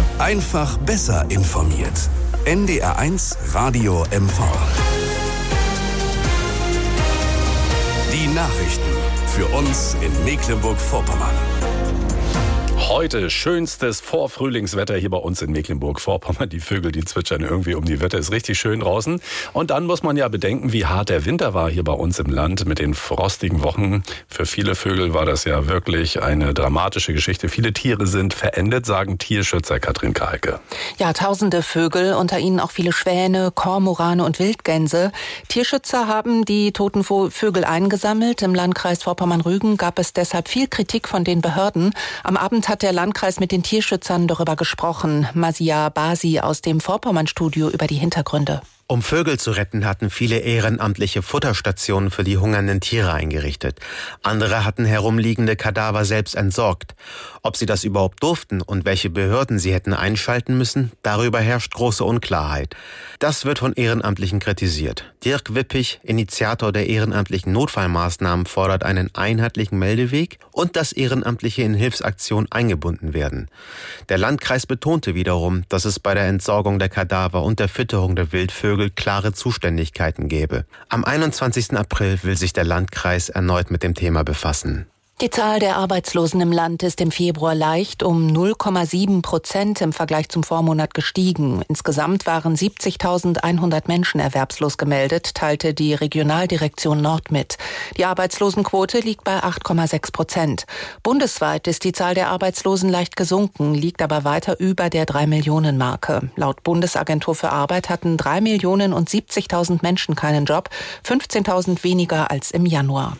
Einfach besser informiert. NDR1 Radio MV. Die Nachrichten für uns in Mecklenburg-Vorpommern. Heute schönstes Vorfrühlingswetter hier bei uns in Mecklenburg-Vorpommern. Die Vögel, die zwitschern irgendwie um die Wette. Ist richtig schön draußen. Und dann muss man ja bedenken, wie hart der Winter war hier bei uns im Land mit den frostigen Wochen. Für viele Vögel war das ja wirklich eine dramatische Geschichte. Viele Tiere sind verendet, sagen Tierschützer Katrin Kahlke. Ja, tausende Vögel, unter ihnen auch viele Schwäne, Kormorane und Wildgänse. Tierschützer haben die toten Vögel eingesammelt. Im Landkreis Vorpommern-Rügen gab es deshalb viel Kritik von den Behörden. Am Abend hat der Landkreis mit den Tierschützern darüber gesprochen. Masia Basi aus dem Vorpommern-Studio über die Hintergründe. Um Vögel zu retten, hatten viele ehrenamtliche Futterstationen für die hungernden Tiere eingerichtet. Andere hatten herumliegende Kadaver selbst entsorgt. Ob sie das überhaupt durften und welche Behörden sie hätten einschalten müssen, darüber herrscht große Unklarheit. Das wird von Ehrenamtlichen kritisiert. Dirk Wippich, Initiator der ehrenamtlichen Notfallmaßnahmen, fordert einen einheitlichen Meldeweg und dass Ehrenamtliche in Hilfsaktionen eingebunden werden. Der Landkreis betonte wiederum, dass es bei der Entsorgung der Kadaver und der Fütterung der Wildvögel klare Zuständigkeiten gäbe. Am 21. April will sich der Landkreis erneut mit dem Thema befassen. Die Zahl der Arbeitslosen im Land ist im Februar leicht um 0,7% im Vergleich zum Vormonat gestiegen. Insgesamt waren 70.100 Menschen erwerbslos gemeldet, teilte die Regionaldirektion Nord mit. Die Arbeitslosenquote liegt bei 8,6%. Bundesweit ist die Zahl der Arbeitslosen leicht gesunken, liegt aber weiter über der 3-Millionen-Marke. Laut Bundesagentur für Arbeit hatten 3.070.000 Menschen keinen Job, 15.000 weniger als im Januar.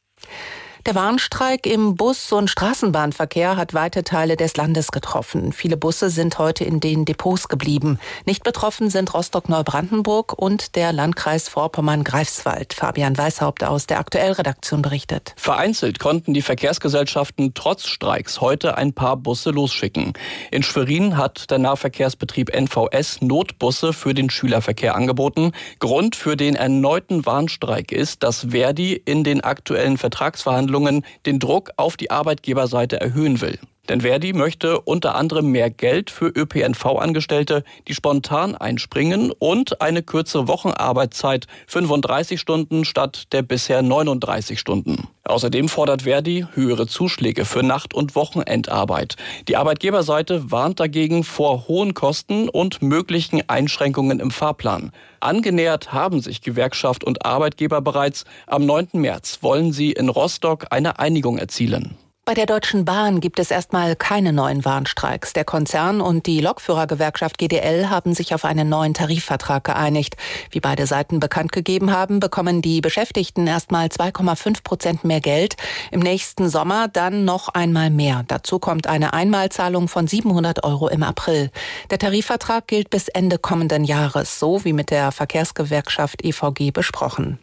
Der Warnstreik im Bus- und Straßenbahnverkehr hat weite Teile des Landes getroffen. Viele Busse sind heute in den Depots geblieben. Nicht betroffen sind Rostock-Neubrandenburg und der Landkreis Vorpommern-Greifswald. Fabian Weishaupt aus der Aktuell-Redaktion berichtet. Vereinzelt konnten die Verkehrsgesellschaften trotz Streiks heute ein paar Busse losschicken. In Schwerin hat der Nahverkehrsbetrieb NVS Notbusse für den Schülerverkehr angeboten. Grund für den erneuten Warnstreik ist, dass Verdi in den aktuellen Vertragsverhandlungen den Druck auf die Arbeitgeberseite erhöhen will. Denn Verdi möchte unter anderem mehr Geld für ÖPNV-Angestellte, die spontan einspringen, und eine kürzere Wochenarbeitszeit, 35 Stunden statt der bisher 39 Stunden. Außerdem fordert Verdi höhere Zuschläge für Nacht- und Wochenendarbeit. Die Arbeitgeberseite warnt dagegen vor hohen Kosten und möglichen Einschränkungen im Fahrplan. Angenähert haben sich Gewerkschaft und Arbeitgeber bereits. Am 9. März wollen sie in Rostock eine Einigung erzielen. Bei der Deutschen Bahn gibt es erstmal keine neuen Warnstreiks. Der Konzern und die Lokführergewerkschaft GDL haben sich auf einen neuen Tarifvertrag geeinigt. Wie beide Seiten bekannt gegeben haben, bekommen die Beschäftigten erstmal 2,5% mehr Geld. Im nächsten Sommer dann noch einmal mehr. Dazu kommt eine Einmalzahlung von 700 € im April. Der Tarifvertrag gilt bis Ende kommenden Jahres, so wie mit der Verkehrsgewerkschaft EVG besprochen.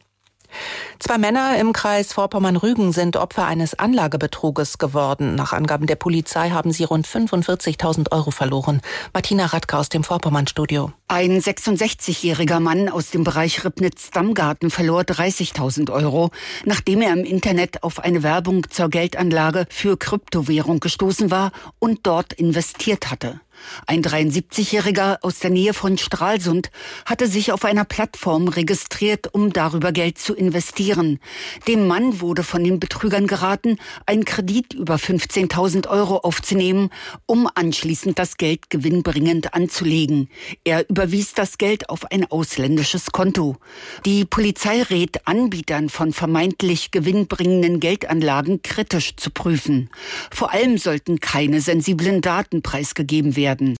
2 Männer im Kreis Vorpommern-Rügen sind Opfer eines Anlagebetruges geworden. Nach Angaben der Polizei haben sie rund 45.000 € verloren. Martina Radke aus dem Vorpommern-Studio. Ein 66-jähriger Mann aus dem Bereich Ribnitz-Dammgarten verlor 30.000 €, nachdem er im Internet auf eine Werbung zur Geldanlage für Kryptowährung gestoßen war und dort investiert hatte. Ein 73-Jähriger aus der Nähe von Stralsund hatte sich auf einer Plattform registriert, um darüber Geld zu investieren. Dem Mann wurde von den Betrügern geraten, einen Kredit über 15.000 € aufzunehmen, um anschließend das Geld gewinnbringend anzulegen. Er überwies das Geld auf ein ausländisches Konto. Die Polizei rät Anbietern von vermeintlich gewinnbringenden Geldanlagen kritisch zu prüfen. Vor allem sollten keine sensiblen Daten preisgegeben werden.